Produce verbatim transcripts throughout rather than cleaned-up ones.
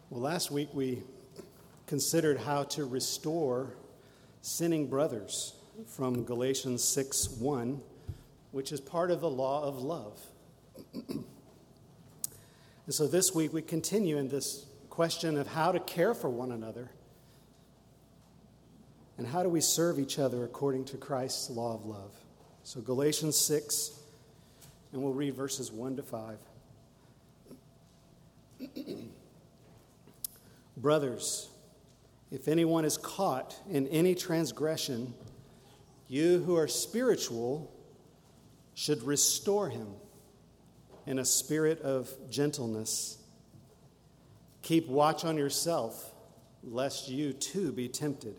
Well, last week we considered how to restore sinning brothers from Galatians six one, which is part of the law of love. And so this week we continue in this question of how to care for one another and how do we serve each other according to Christ's law of love. So Galatians six, and we'll read verses one to five. Brothers, if anyone is caught in any transgression, you who are spiritual should restore him in a spirit of gentleness. Keep watch on yourself, lest you too be tempted.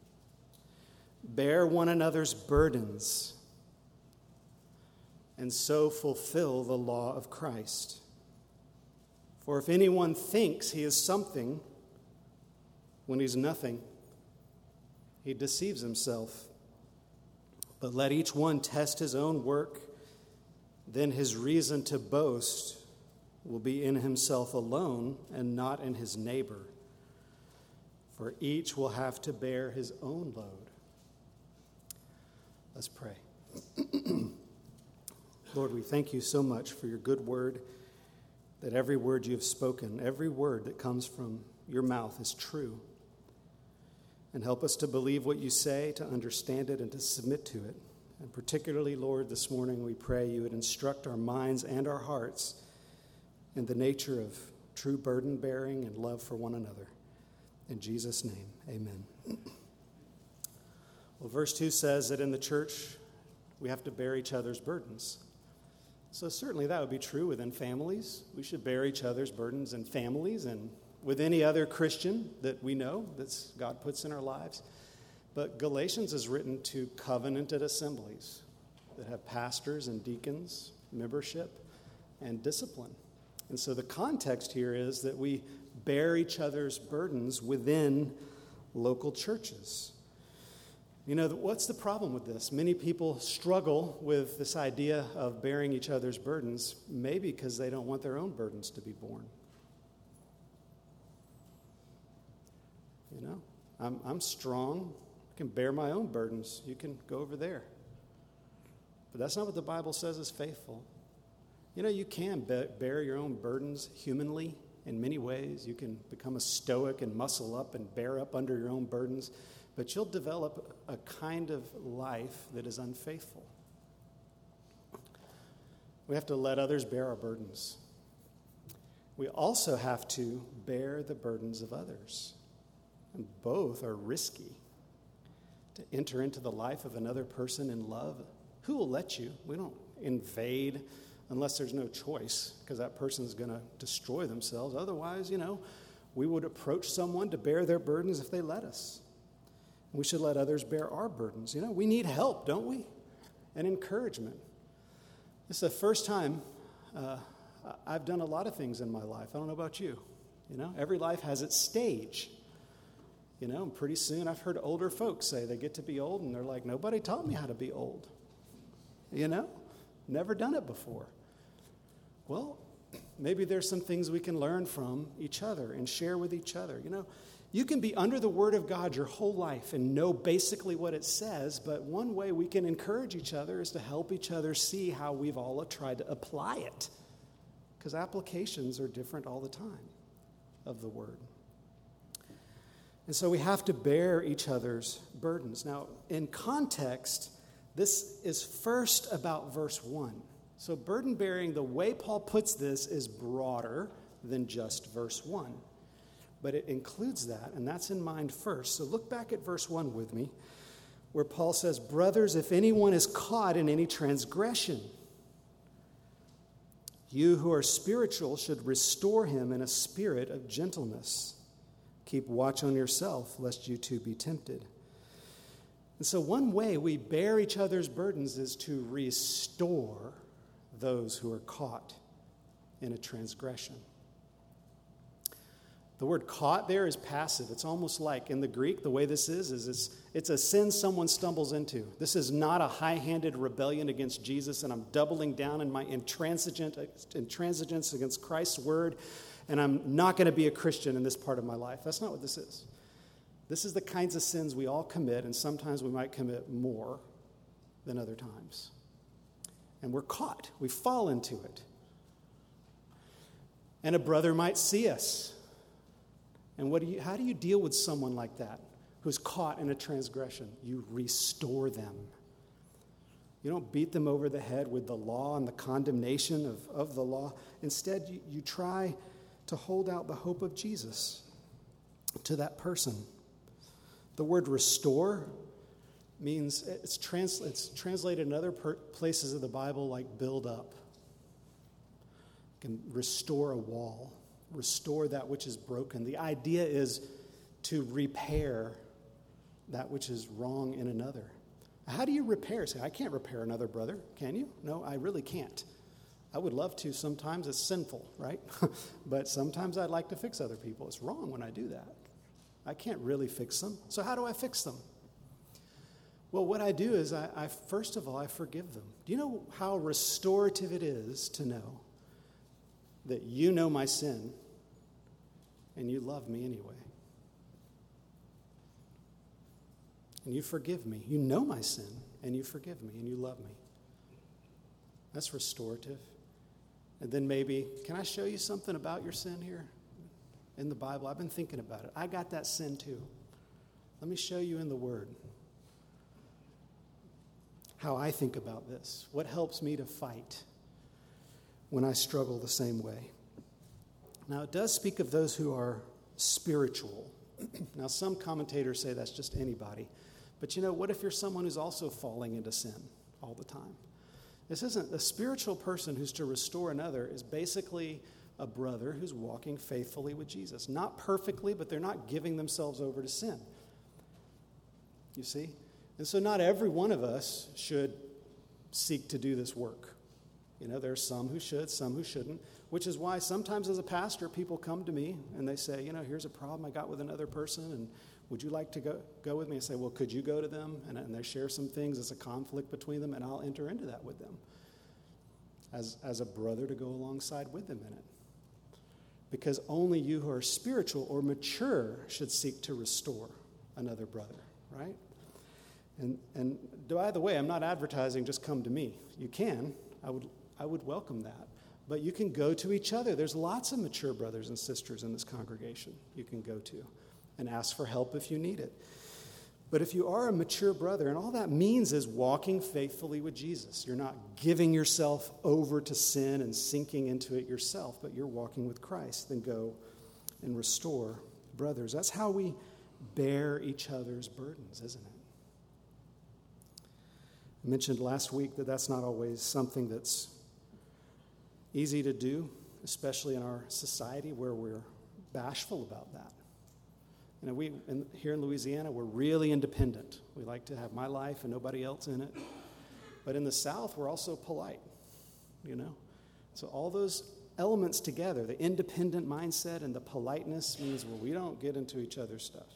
Bear one another's burdens, and so fulfill the law of Christ. For if anyone thinks he is something when he's nothing, he deceives himself. But let each one test his own work, then his reason to boast will be in himself alone and not in his neighbor. For each will have to bear his own load. Let's pray. Lord, we thank you so much for your good word, that every word you have spoken, every word that comes from your mouth is true. And help us to believe what you say, to understand it, and to submit to it. And particularly, Lord, this morning we pray you would instruct our minds and our hearts in the nature of true burden bearing and love for one another. In Jesus' name, amen. Well, verse two says that in the church we have to bear each other's burdens. So certainly that would be true within families. We should bear each other's burdens in families and with any other Christian that we know that God puts in our lives. But Galatians is written to covenanted assemblies that have pastors and deacons, membership, and discipline. And so the context here is that we bear each other's burdens within local churches. You know, what's the problem with this? Many people struggle with this idea of bearing each other's burdens, maybe because they don't want their own burdens to be borne. You know, I'm I'm strong. I can bear my own burdens. You can go over there. But that's not what the Bible says is faithful. You know, you can be- bear your own burdens humanly in many ways. You can become a stoic and muscle up and bear up under your own burdens. But you'll develop a kind of life that is unfaithful. We have to let others bear our burdens. We also have to bear the burdens of others. And both are risky. To enter into the life of another person in love, who will let you? We don't invade unless there's no choice, because that person's going to destroy themselves. Otherwise, you know, we would approach someone to bear their burdens if they let us. We should let others bear our burdens. You know, we need help, don't we? And encouragement. This is the first time uh, I've done a lot of things in my life. I don't know about you. You know, every life has its stage. You know, and pretty soon I've heard older folks say they get to be old and they're like, nobody taught me how to be old. You know, never done it before. Well, maybe there's some things we can learn from each other and share with each other. You know, you can be under the Word of God your whole life and know basically what it says, but one way we can encourage each other is to help each other see how we've all tried to apply it, because applications are different all the time of the Word. And so we have to bear each other's burdens. Now, in context, this is first about verse one. So burden bearing, the way Paul puts this, is broader than just verse one. But it includes that, and that's in mind first. So look back at verse one with me, where Paul says, brothers, if anyone is caught in any transgression, you who are spiritual should restore him in a spirit of gentleness. Keep watch on yourself, lest you too be tempted. And so one way we bear each other's burdens is to restore those who are caught in a transgression. The word caught there is passive. It's almost like, in the Greek, the way this is, is it's, it's a sin someone stumbles into. This is not a high-handed rebellion against Jesus, and I'm doubling down in my intransigent, intransigence against Christ's word, and I'm not going to be a Christian in this part of my life. That's not what this is. This is the kinds of sins we all commit, and sometimes we might commit more than other times. And we're caught. We fall into it. And a brother might see us. And what do you, how do you deal with someone like that who's caught in a transgression? You restore them. You don't beat them over the head with the law and the condemnation of, of the law. Instead, you, you try to hold out the hope of Jesus to that person. The word restore means, it's, trans, it's translated in other per, places of the Bible like build up. You can restore a wall, restore that which is broken. The idea is to repair that which is wrong in another. How do you repair? Say, I can't repair another brother, can you? No, I really can't. I would love to. Sometimes it's sinful, right? But sometimes I'd like to fix other people. It's wrong when I do that. I can't really fix them. So how do I fix them? Well, what I do is, I, I first of all, I forgive them. Do you know how restorative it is to know that you know my sin and you love me anyway? And you forgive me. You know my sin, and you forgive me, and you love me. That's restorative. And then maybe, can I show you something about your sin here in the Bible? I've been thinking about it. I got that sin too. Let me show you in the Word how I think about this. What helps me to fight when I struggle the same way? Now, it does speak of those who are spiritual. Now, some commentators say that's just anybody. But you know, what if you're someone who's also falling into sin all the time? This isn't a spiritual person who's to restore another is basically a brother who's walking faithfully with Jesus. Not perfectly, but they're not giving themselves over to sin. You see? And so not every one of us should seek to do this work. You know, there's some who should, some who shouldn't, which is why sometimes as a pastor, people come to me and they say, you know, here's a problem I got with another person, and would you like to go, go with me? I say, well, could you go to them? And, and they share some things as a conflict between them, and I'll enter into that with them as, as a brother to go alongside with them in it. Because only you who are spiritual or mature should seek to restore another brother, right? And, and by the way, I'm not advertising just come to me. You can. I would, I would welcome that. But you can go to each other. There's lots of mature brothers and sisters in this congregation you can go to and ask for help if you need it. But if you are a mature brother, and all that means is walking faithfully with Jesus. You're not giving yourself over to sin and sinking into it yourself, but you're walking with Christ. Then go and restore brothers. That's how we bear each other's burdens, isn't it? I mentioned last week that that's not always something that's easy to do, especially in our society where we're bashful about that. You know, we in, here in Louisiana, we're really independent. We like to have my life and nobody else in it. But in the South, we're also polite, you know. So all those elements together, the independent mindset and the politeness means, well, we don't get into each other's stuff.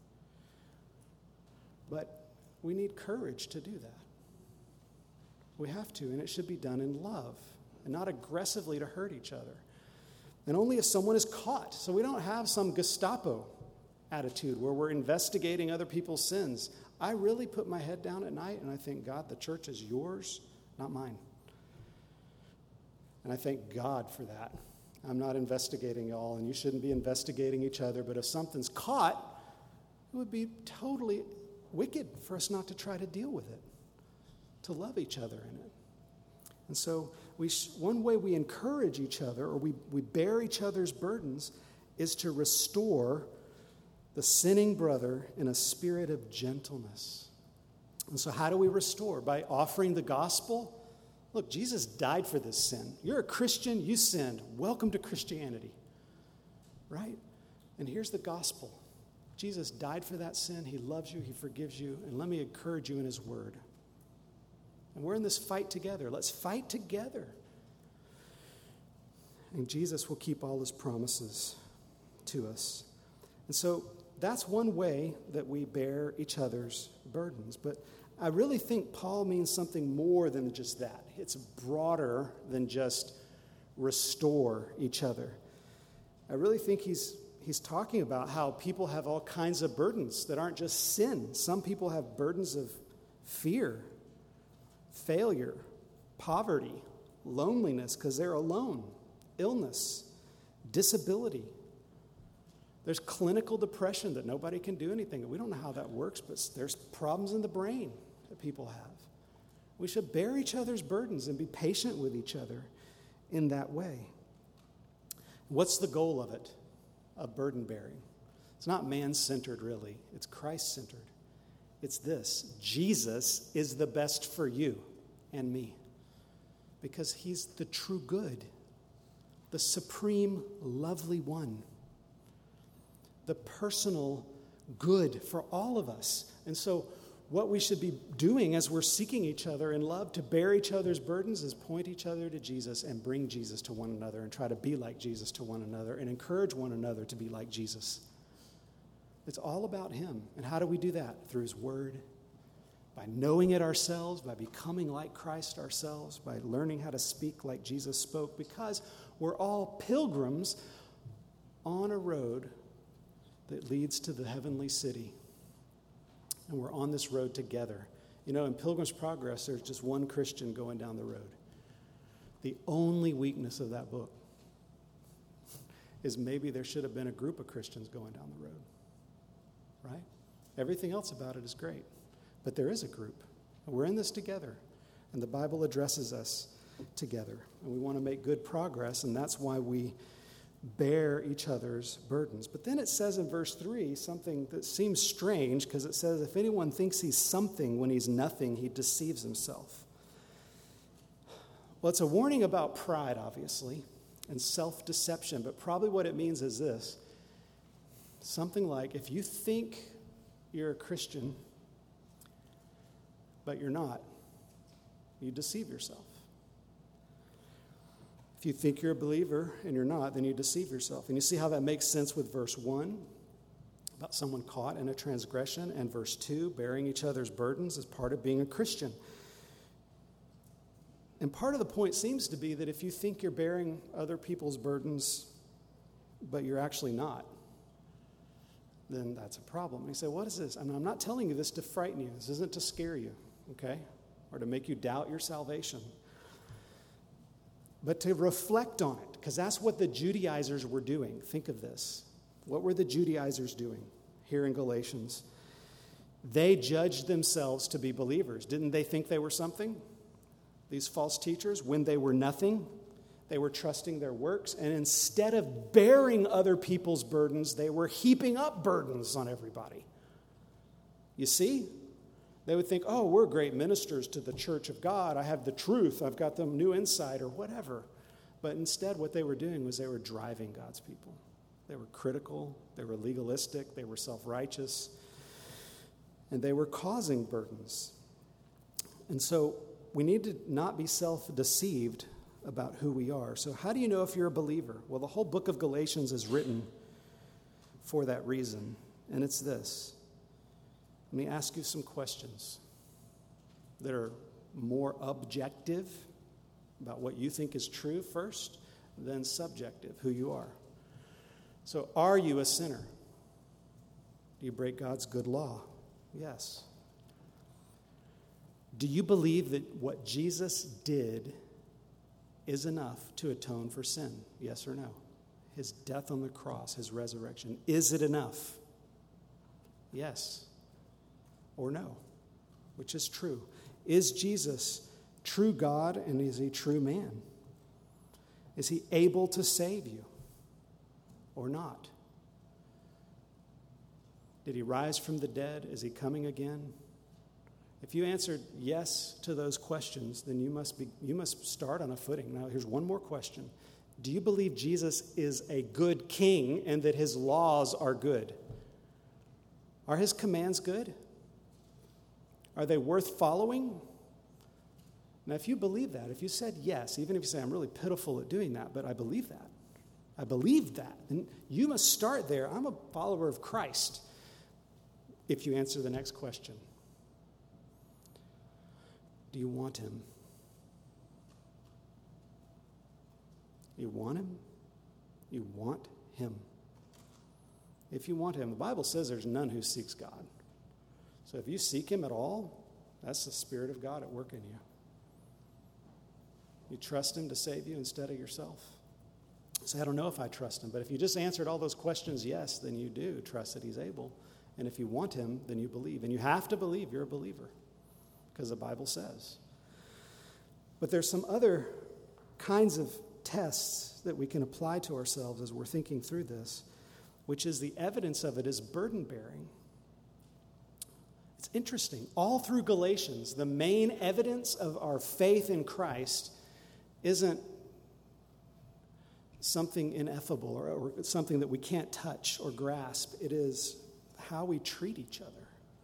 But we need courage to do that. We have to, and it should be done in love and not aggressively to hurt each other. And only if someone is caught. So we don't have some Gestapo attitude where we're investigating other people's sins. I really put my head down at night and I think, God, the church is yours, not mine. And I thank God for that. I'm not investigating y'all, and you shouldn't be investigating each other, but if something's caught, it would be totally wicked for us not to try to deal with it, to love each other in it. And so we sh- one way we encourage each other, or we, we bear each other's burdens, is to restore the sinning brother in a spirit of gentleness. And so how do we restore? By offering the gospel. Look, Jesus died for this sin. You're a Christian, you sinned. Welcome to Christianity. Right? And here's the gospel. Jesus died for that sin. He loves you. He forgives you. And let me encourage you in his word. And we're in this fight together. Let's fight together. And Jesus will keep all his promises to us. And so that's one way that we bear each other's burdens. But I really think Paul means something more than just that. It's broader than just restore each other. I really think he's he's talking about how people have all kinds of burdens that aren't just sin. Some people have burdens of fear, failure, poverty, loneliness because they're alone, illness, disability. There's clinical depression that nobody can do anything. We don't know how that works, but there's problems in the brain that people have. We should bear each other's burdens and be patient with each other in that way. What's the goal of it, of burden bearing? It's not man-centered, really. It's Christ-centered. It's this: Jesus is the best for you and me because he's the true good, the supreme lovely one, the personal good for all of us. And so what we should be doing as we're seeking each other in love to bear each other's burdens is point each other to Jesus and bring Jesus to one another and try to be like Jesus to one another and encourage one another to be like Jesus. It's all about him. And how do we do that? Through his word, by knowing it ourselves, by becoming like Christ ourselves, by learning how to speak like Jesus spoke, because we're all pilgrims on a road that leads to the heavenly city. And we're on this road together. You know, in Pilgrim's Progress, there's just one Christian going down the road. The only weakness of that book is maybe there should have been a group of Christians going down the road, right? Everything else about it is great, but there is a group. And we're in this together, and the Bible addresses us together. And we want to make good progress, and that's why we bear each other's burdens. But then it says in verse three something that seems strange, because it says, if anyone thinks he's something when he's nothing, he deceives himself. Well, it's a warning about pride, obviously, and self-deception, but probably what it means is this. Something like, if you think you're a Christian, but you're not, you deceive yourself. If you think you're a believer and you're not, then you deceive yourself. And you see how that makes sense with verse one, about someone caught in a transgression, and verse two, bearing each other's burdens as part of being a Christian. And part of the point seems to be that if you think you're bearing other people's burdens, but you're actually not, then that's a problem. And you say, what is this? I mean, I'm not telling you this to frighten you. This isn't to scare you, okay? Or to make you doubt your salvation. But to reflect on it, because that's what the Judaizers were doing. Think of this. What were the Judaizers doing here in Galatians? They judged themselves to be believers. Didn't they think they were something? These false teachers, when they were nothing, they were trusting their works, and instead of bearing other people's burdens, they were heaping up burdens on everybody. You see? They would think, oh, we're great ministers to the church of God. I have the truth. I've got the new insight or whatever. But instead, what they were doing was they were driving God's people. They were critical. They were legalistic. They were self-righteous. And they were causing burdens. And so we need to not be self-deceived about who we are. So how do you know if you're a believer? Well, the whole book of Galatians is written for that reason. And it's this. Let me ask you some questions that are more objective about what you think is true first, then subjective, who you are. So, are you a sinner? Do you break God's good law? Yes. Do you believe that what Jesus did is enough to atone for sin? Yes or no? His death on the cross, his resurrection, is it enough? Yes. Or no, which is true. Is Jesus true God, and is he true man? Is he able to save you or not? Did he rise from the dead? Is he coming again? If you answered yes to those questions, then you must be you must start on a footing. Now, here's one more question. Do you believe Jesus is a good king and that his laws are good? Are his commands good? Are they worth following? Now, if you believe that, if you said yes, even if you say, I'm really pitiful at doing that, but I believe that, I believe that, then you must start there. I'm a follower of Christ if you answer the next question. Do you want him? You want him? You want him. If you want him, the Bible says there's none who seeks God. So if you seek him at all, that's the Spirit of God at work in you. You trust him to save you instead of yourself. So I don't know if I trust him, but if you just answered all those questions yes, then you do trust that he's able. And if you want him, then you believe. And you have to believe you're a believer because the Bible says. But there's some other kinds of tests that we can apply to ourselves as we're thinking through this, which is the evidence of it is burden bearing. It's interesting. All through Galatians, the main evidence of our faith in Christ isn't something ineffable or, or something that we can't touch or grasp. It is how we treat each other.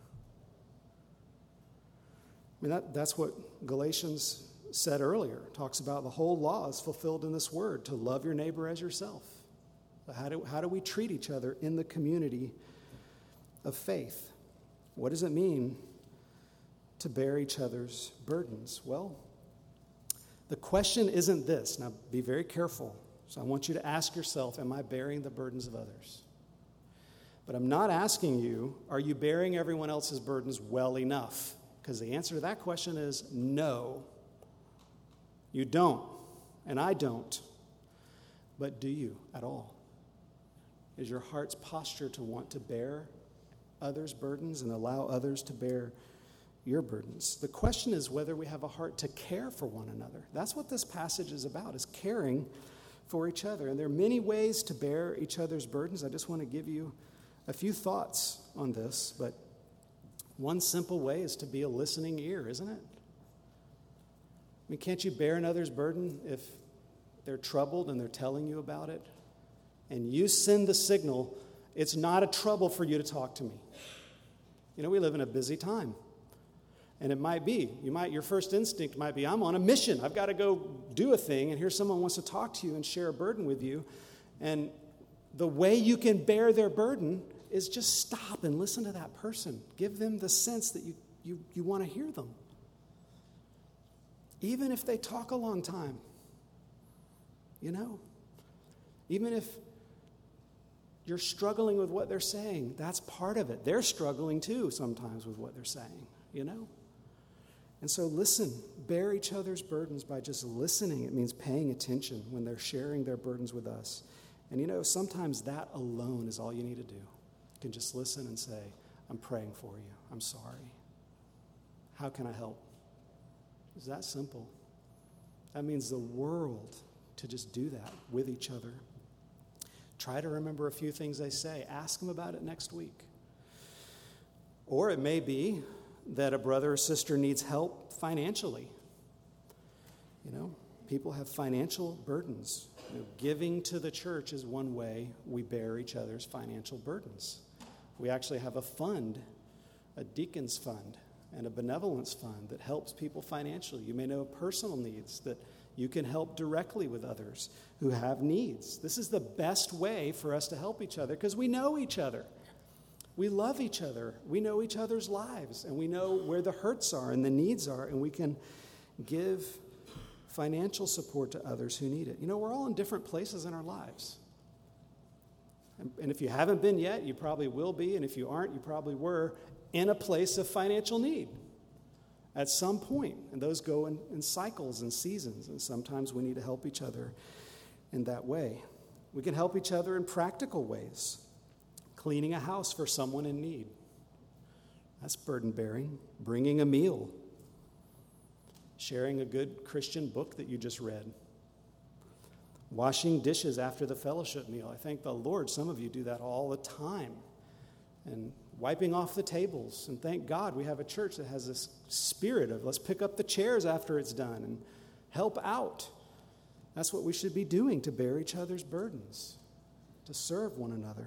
I mean, that, that's what Galatians said earlier. It talks about the whole law is fulfilled in this word, to love your neighbor as yourself. So how do, how do we treat each other in the community of faith? What does it mean to bear each other's burdens? Well, the question isn't this. Now, be very careful. So I want you to ask yourself, am I bearing the burdens of others? But I'm not asking you, are you bearing everyone else's burdens well enough? Because the answer to that question is no. You don't, and I don't. But do you at all? Is your heart's posture to want to bear others' burdens and allow others to bear your burdens? The question is whether we have a heart to care for one another. That's what this passage is about, is caring for each other. And there are many ways to bear each other's burdens. I just want to give you a few thoughts on this, but one simple way is to be a listening ear, isn't it? I mean, can't you bear another's burden if they're troubled and they're telling you about it? And you send the signal, it's not a trouble for you to talk to me. You know, we live in a busy time. And it might be, you might, your first instinct might be, I'm on a mission. I've got to go do a thing, and here someone wants to talk to you and share a burden with you. And the way you can bear their burden is just stop and listen to that person. Give them the sense that you, you, you want to hear them. Even if they talk a long time, you know, even if you're struggling with what they're saying, that's part of it. They're struggling too sometimes with what they're saying, you know. And so listen, bear each other's burdens by just listening. It means paying attention when they're sharing their burdens with us. And you know, sometimes that alone is all you need to do. You can just listen and say, I'm praying for you. I'm sorry. How can I help? It's that simple. That means the world to just do that with each other. Try to remember a few things they say. Ask them about it next week. Or it may be that a brother or sister needs help financially. You know, people have financial burdens. You know, giving to the church is one way we bear each other's financial burdens. We actually have a fund, a deacon's fund, and a benevolence fund that helps people financially. You may know personal needs that you can help directly with others who have needs. This is the best way for us to help each other because we know each other. We love each other. We know each other's lives, and we know where the hurts are and the needs are, and we can give financial support to others who need it. You know, we're all in different places in our lives. And, and if you haven't been yet, you probably will be, and if you aren't, you probably were in a place of financial need at some point. And those go in, in cycles and seasons, and sometimes we need to help each other in that way. We can help each other in practical ways. Cleaning a house for someone in need. That's burden bearing. Bringing a meal. Sharing a good Christian book that you just read. Washing dishes after the fellowship meal. I thank the Lord some of you do that all the time. And wiping off the tables. And thank God we have a church that has this spirit of let's pick up the chairs after it's done and help out. That's what we should be doing to bear each other's burdens, to serve one another.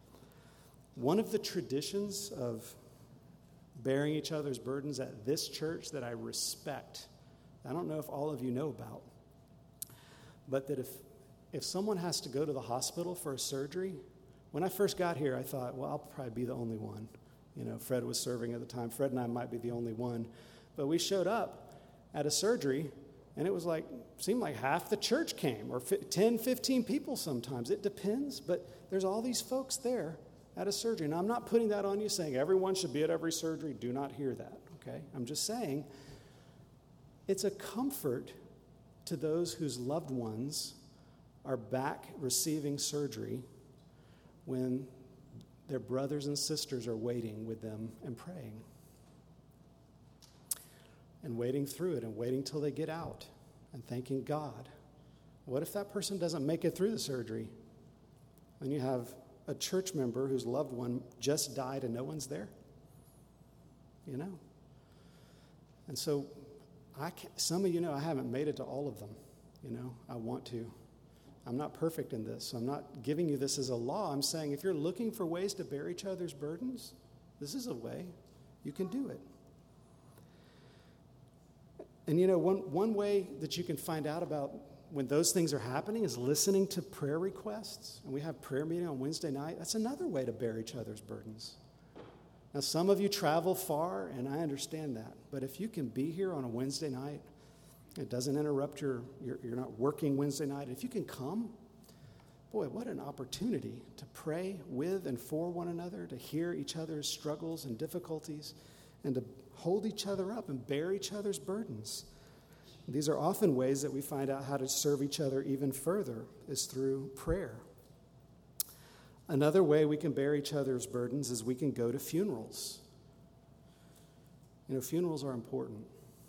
One of the traditions of bearing each other's burdens at this church that I respect, I don't know if all of you know about, but that if if someone has to go to the hospital for a surgery, when I first got here, I thought, well, I'll probably be the only one. You know, Fred was serving at the time. Fred and I might be the only one. But we showed up at a surgery, And it was like, seemed like half the church came, or ten, fifteen people sometimes. It depends, but there's all these folks there at a surgery. Now, I'm not putting that on you saying everyone should be at every surgery. Do not hear that, okay? I'm just saying it's a comfort to those whose loved ones are back receiving surgery when their brothers and sisters are waiting with them and praying and waiting through it and waiting till they get out and thanking God. What if that person doesn't make it through the surgery? And you have a church member whose loved one just died and no one's there? You know? And so I can't, some of you know I haven't made it to all of them. You know, I want to. I'm not perfect in this, so I'm not giving you this as a law. I'm saying if you're looking for ways to bear each other's burdens, this is a way you can do it. And you know, one, one way that you can find out about when those things are happening is listening to prayer requests. And we have prayer meeting on Wednesday night. That's another way to bear each other's burdens. Now, some of you travel far, and I understand that. But if you can be here on a Wednesday night, it doesn't interrupt your, you're, you're not working Wednesday night. If you can come, boy, what an opportunity to pray with and for one another, to hear each other's struggles and difficulties, and to hold each other up and bear each other's burdens. These are often ways that we find out how to serve each other even further is through prayer. Another way we can bear each other's burdens is we can go to funerals. You know, funerals are important.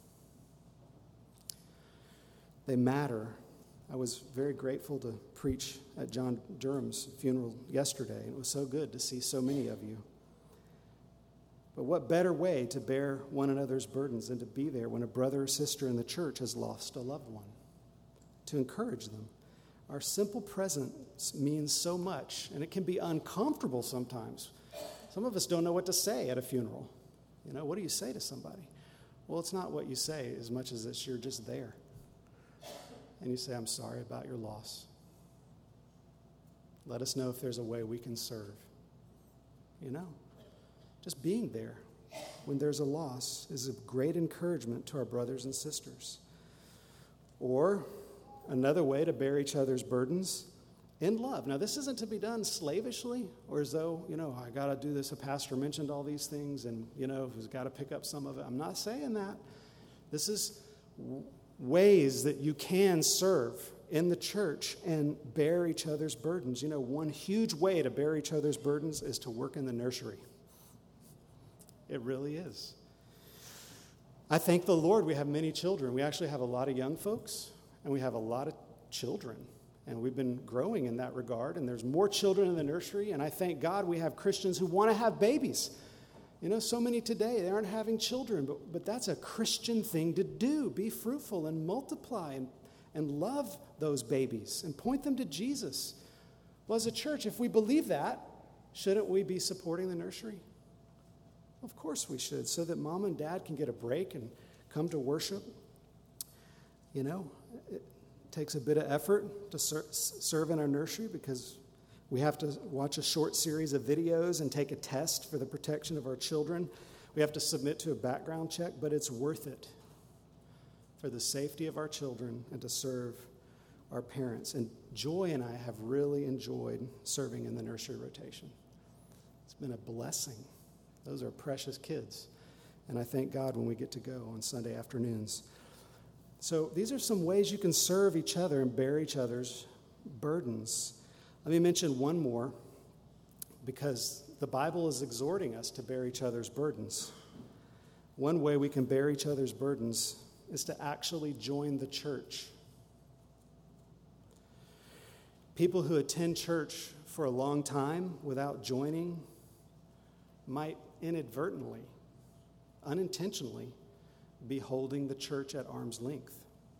They matter. I was very grateful to preach at John Durham's funeral yesterday. It was so good to see so many of you. But what better way to bear one another's burdens than to be there when a brother or sister in the church has lost a loved one, to encourage them. Our simple presence means so much, and it can be uncomfortable sometimes. Some of us don't know what to say at a funeral. You know, what do you say to somebody? Well, it's not what you say as much as it's you're just there. And you say, I'm sorry about your loss. Let us know if there's a way we can serve. You know? Just being there when there's a loss is a great encouragement to our brothers and sisters. Or another way to bear each other's burdens in love. Now, this isn't to be done slavishly or as though, you know, I got to do this. A pastor mentioned all these things and, you know, who's got to pick up some of it. I'm not saying that. This is w- ways that you can serve in the church and bear each other's burdens. You know, one huge way to bear each other's burdens is to work in the nursery. It really is. I thank the Lord we have many children. We actually have a lot of young folks, and we have a lot of children. And we've been growing in that regard, and there's more children in the nursery, and I thank God we have Christians who want to have babies. You know, so many today, they aren't having children, but, but that's a Christian thing to do. Be fruitful and multiply and, and love those babies and point them to Jesus. Well, as a church, if we believe that, shouldn't we be supporting the nursery? Of course we should, so that mom and dad can get a break and come to worship. You know, it takes a bit of effort to ser- serve in our nursery because we have to watch a short series of videos and take a test for the protection of our children. We have to submit to a background check, but it's worth it for the safety of our children and to serve our parents. And Joy and I have really enjoyed serving in the nursery rotation. It's been a blessing. Those are precious kids. And I thank God when we get to go on Sunday afternoons. So these are some ways you can serve each other and bear each other's burdens. Let me mention one more, because the Bible is exhorting us to bear each other's burdens. One way we can bear each other's burdens is to actually join the church. People who attend church for a long time without joining might inadvertently, unintentionally, be holding the church at arm's length.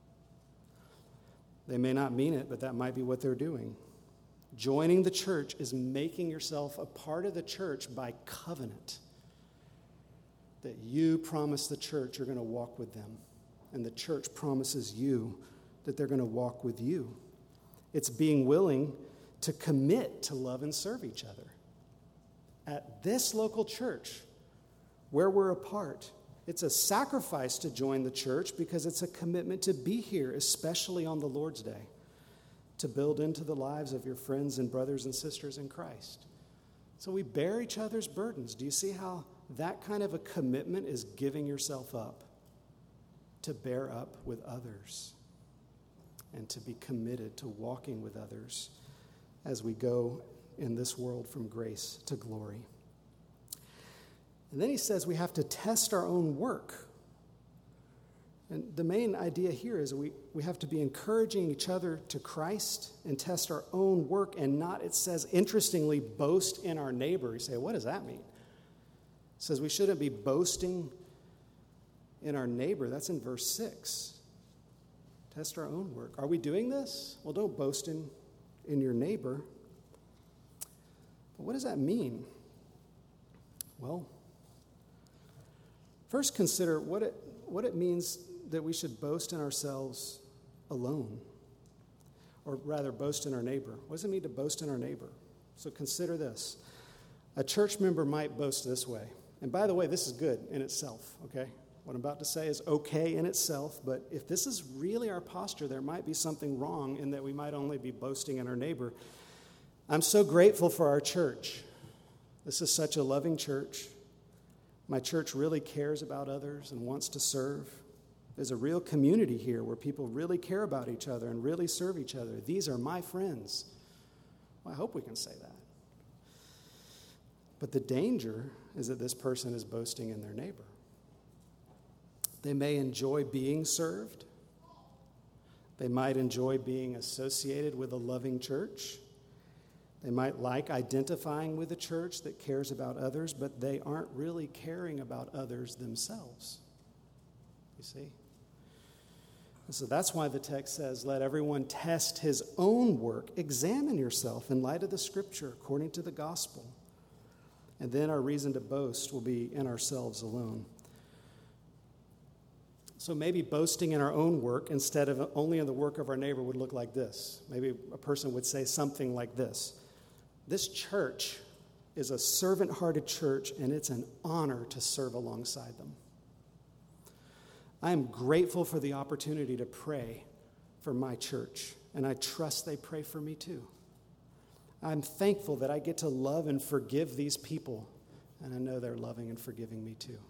They may not mean it, but that might be what they're doing. Joining the church is making yourself a part of the church by covenant. That you promise the church you're going to walk with them, and the church promises you that they're going to walk with you. It's being willing to commit to love and serve each other. At this local church, where we're apart, It's a sacrifice to join the church because it's a commitment to be here, especially on the Lord's Day, to build into the lives of your friends and brothers and sisters in Christ. So we bear each other's burdens. Do you see how that kind of a commitment is giving yourself up to bear up with others and to be committed to walking with others as we go in this world from grace to glory? And then he says we have to test our own work. And the main idea here is we, we have to be encouraging each other to Christ and test our own work and not, it says, interestingly, boast in our neighbor. You say, what does that mean? It says we shouldn't be boasting in our neighbor. That's in verse six. Test our own work. Are we doing this? Well, don't boast in, in your neighbor. But what does that mean? Well, first consider what it, what it means that we should boast in ourselves alone, or rather boast in our neighbor. What does it mean to boast in our neighbor? So consider this. A church member might boast this way. And by the way, this is good in itself, okay? What I'm about to say is okay in itself, but if this is really our posture, there might be something wrong in that we might only be boasting in our neighbor. I'm so grateful for our church. This is such a loving church. My church really cares about others and wants to serve. There's a real community here where people really care about each other and really serve each other. These are my friends. Well, I hope we can say that. But the danger is that this person is boasting in their neighbor. They may enjoy being served. They might enjoy being associated with a loving church. They might like identifying with a church that cares about others, but they aren't really caring about others themselves. You see? And so that's why the text says, let everyone test his own work. Examine yourself in light of the Scripture, according to the gospel. And then our reason to boast will be in ourselves alone. So maybe boasting in our own work instead of only in the work of our neighbor would look like this. Maybe a person would say something like this. This church is a servant-hearted church, and it's an honor to serve alongside them. I am grateful for the opportunity to pray for my church, and I trust they pray for me too. I'm thankful that I get to love and forgive these people, and I know they're loving and forgiving me too.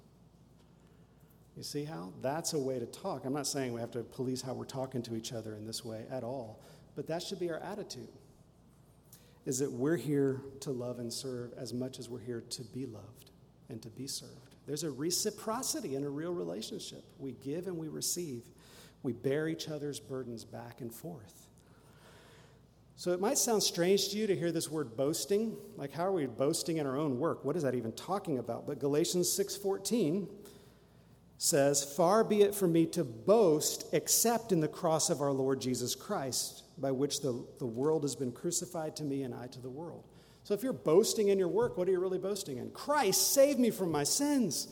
You see how? That's a way to talk. I'm not saying we have to police how we're talking to each other in this way at all, but that should be our attitude, is that we're here to love and serve as much as we're here to be loved and to be served. There's a reciprocity in a real relationship. We give and we receive. We bear each other's burdens back and forth. So it might sound strange to you to hear this word boasting. Like, how are we boasting in our own work? What is that even talking about? But Galatians six fourteen says, far be it from me to boast except in the cross of our Lord Jesus Christ, by which the, the world has been crucified to me and I to the world. So if you're boasting in your work, what are you really boasting in? Christ saved me from my sins.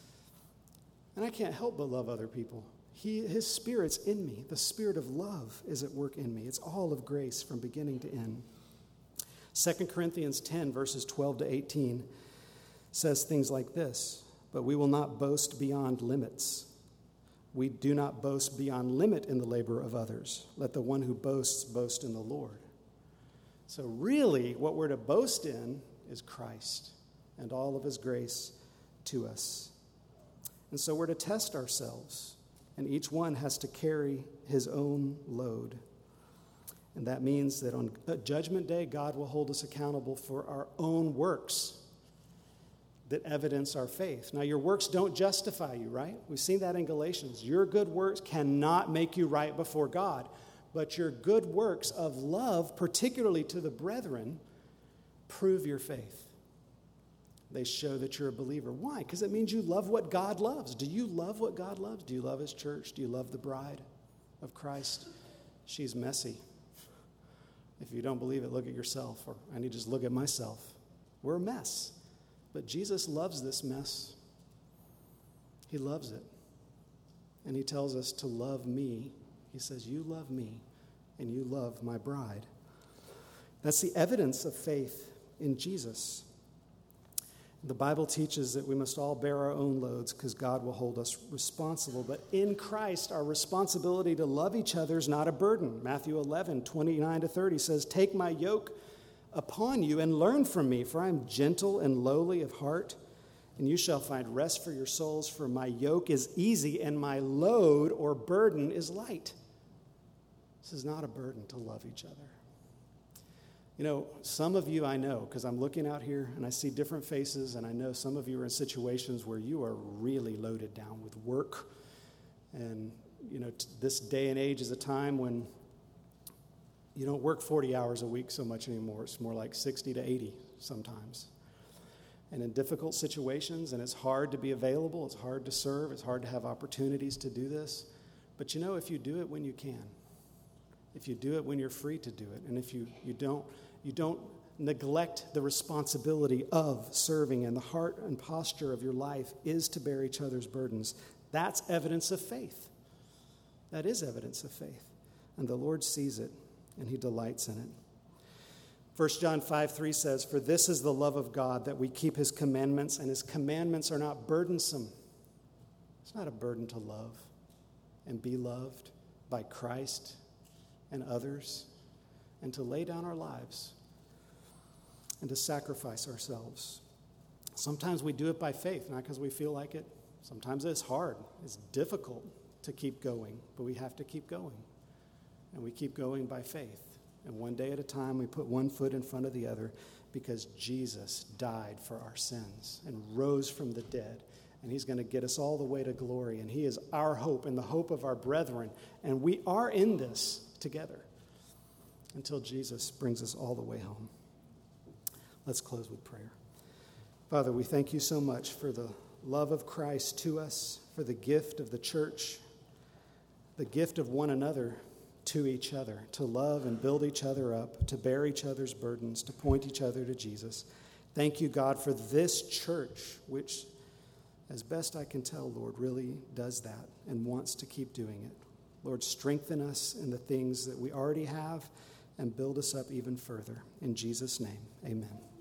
And I can't help but love other people. He, his Spirit's in me. The Spirit of love is at work in me. It's all of grace from beginning to end. Second Corinthians ten, verses twelve to eighteen, says things like this, but we will not boast beyond limits. We do not boast beyond limit in the labor of others. Let the one who boasts boast in the Lord. So really, what we're to boast in is Christ and all of his grace to us. And so we're to test ourselves, and each one has to carry his own load. And that means that on Judgment Day, God will hold us accountable for our own works that evidence our faith. Now, your works don't justify you, right? We've seen that in Galatians. Your good works cannot make you right before God, but your good works of love, particularly to the brethren, prove your faith. They show that you're a believer. Why? Because it means you love what God loves. Do you love what God loves? Do you love his church? Do you love the bride of Christ? She's messy. If you don't believe it, look at yourself, or I need to just look at myself. We're a mess. But Jesus loves this mess. He loves it. And he tells us to love me. He says, you love me, and you love my bride. That's the evidence of faith in Jesus. The Bible teaches that we must all bear our own loads because God will hold us responsible. But in Christ, our responsibility to love each other is not a burden. Matthew eleven, twenty-nine to thirty says, "Take my yoke upon you and learn from me, for I am gentle and lowly of heart, and you shall find rest for your souls, for my yoke is easy and my load or burden is light." This is not a burden to love each other. You know, some of you I know, because I'm looking out here and I see different faces, and I know some of you are in situations where you are really loaded down with work. And, you know, t- this day and age is a time when you don't work forty hours a week so much anymore. It's more like sixty to eighty sometimes. And in difficult situations, and it's hard to be available, it's hard to serve, it's hard to have opportunities to do this. But you know, if you do it when you can, if you do it when you're free to do it, and if you, you don't you don't neglect the responsibility of serving, and the heart and posture of your life is to bear each other's burdens, that's evidence of faith. That is evidence of faith. And the Lord sees it, and he delights in it. First John five three says, "For this is the love of God, that we keep his commandments, and his commandments are not burdensome." It's not a burden to love and be loved by Christ and others, and to lay down our lives and to sacrifice ourselves. Sometimes we do it by faith, not because we feel like it. Sometimes it's hard. It's difficult to keep going, but we have to keep going. And we keep going by faith. And one day at a time, we put one foot in front of the other, because Jesus died for our sins and rose from the dead. And he's going to get us all the way to glory. And he is our hope and the hope of our brethren. And we are in this together until Jesus brings us all the way home. Let's close with prayer. Father, we thank you so much for the love of Christ to us, for the gift of the church, the gift of one another to each other, to love and build each other up, to bear each other's burdens, to point each other to Jesus. Thank you, God, for this church, which, as best I can tell, Lord, really does that and wants to keep doing it. Lord, strengthen us in the things that we already have and build us up even further. In Jesus' name, amen.